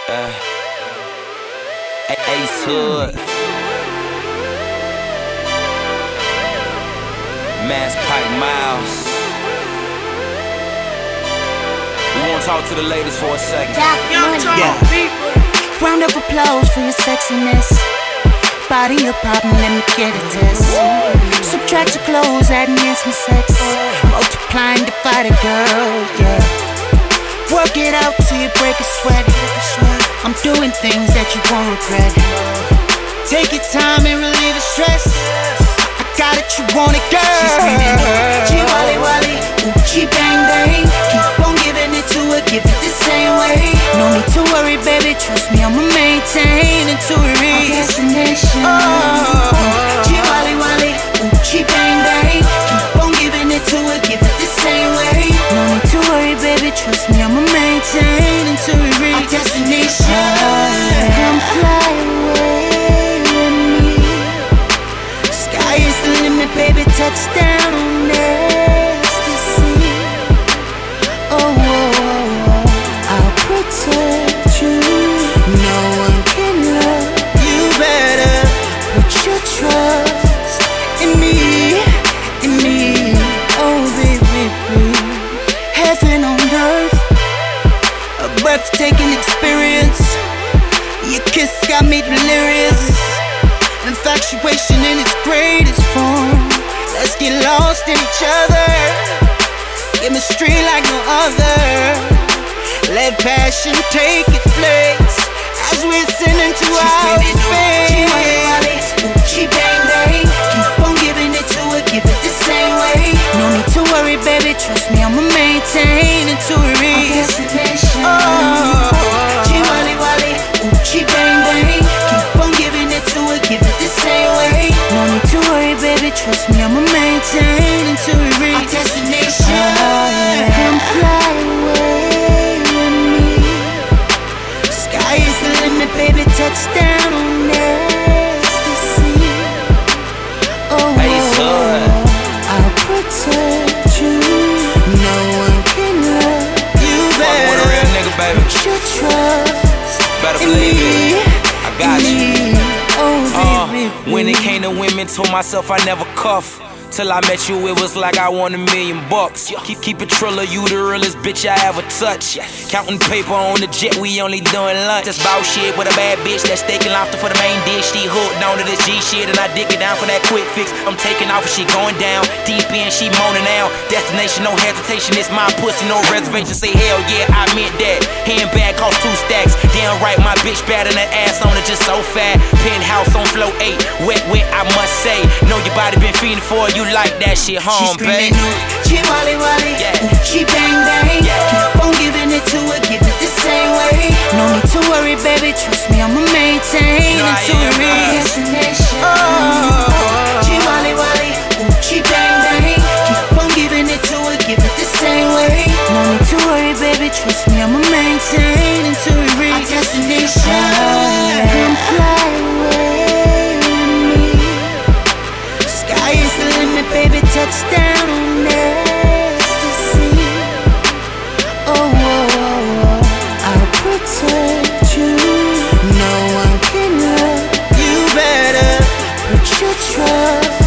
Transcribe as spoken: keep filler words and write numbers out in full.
Uh, Ace Hood, Mass Pike Miles. We wanna talk to the ladies for a second. Yeah. Round of applause for your sexiness. Body a problem, let me get a test. Subtract your clothes, add enhancement sex. Multiplying, divide a girl, yeah. Work it out till you break a sweat. I'm doing things that you won't regret. Take your time and relieve the stress. I got it, you want it, girl. She's screaming, G Wally Wally, ooh, G bang bang. Keep on giving it to her, give it the same way. No need to worry, baby, trust me, I'ma maintain until we reach our destination. Oh, G Wally Wally, ooh, G bang bang. Keep on giving it to her, give it the same way. No need to worry, baby, trust me, I'ma maintain until we reach our destination. Come fly away with me. Sky is the limit, baby, touchdown on ecstasy. Oh, oh, oh, oh, I'll protect you. No one can love you better. Put your trust in me, in me. Oh, baby, baby. Heaven on earth, a breathtaking experience. Your kiss got me delirious. Infatuation in its greatest form. Let's get lost in each other. Chemistry like no other. Let passion take its place as we ascend into outer space. She bang bang, keep on giving it to her, give it the same way. No need to worry, baby, trust me, I'ma maintain until we reach our destination. Oh, G Wally Wally, ooh, G bang bang. Keep on giving it to her, give it the same way. No need to worry, baby, trust me, I'ma maintain until we reach our destination. Oh, come fly away with me. Sky is the limit, baby, touchdown on ecstasy. Oh, Ace Hood, I'll protect you. No one can love you fuck with a real nigga, baby. Put your trust Better in believe me, it. I got in you. me. Oh, Uh, baby, when it came to women, told myself I never cuff. Till I met you, it was like I won a million bucks. Keep keep it Trilla, you the realest bitch I ever touched. Counting paper on the jet, we only doing lunch. That's bout shit with a bad bitch that's steak and lobster for the main dish. She hooked on to this G shit and I dick it down for that quick fix. I'm taking off and she going down. Deep in, she moaning out. Destination, no hesitation, it's my pussy, no reservation. Say hell yeah, I meant that. Handbag cost two stacks. Damn right, my bitch bad and that ass on it just so fat. Penthouse on flow eight, wet wet I must say. Know your body been feeding for you. Like that shit home, babe. G Wally Wally, Yeah. G bang bang. Yeah. Keep on giving it to her, give it the same way. No need to worry, baby, trust me, I'ma maintain You know I until we am, reach girl. destination. Oh, G Wally Wally, G bang bang. Keep on giving it to her, give it the same way. No need to worry, baby, trust me, I'ma maintain until we reach our destination. Come fly away with me. Sky is the limit, baby, touchdown on ecstasy. Oh, oh, oh, oh, I'll protect you. No one can love you better. Put your trust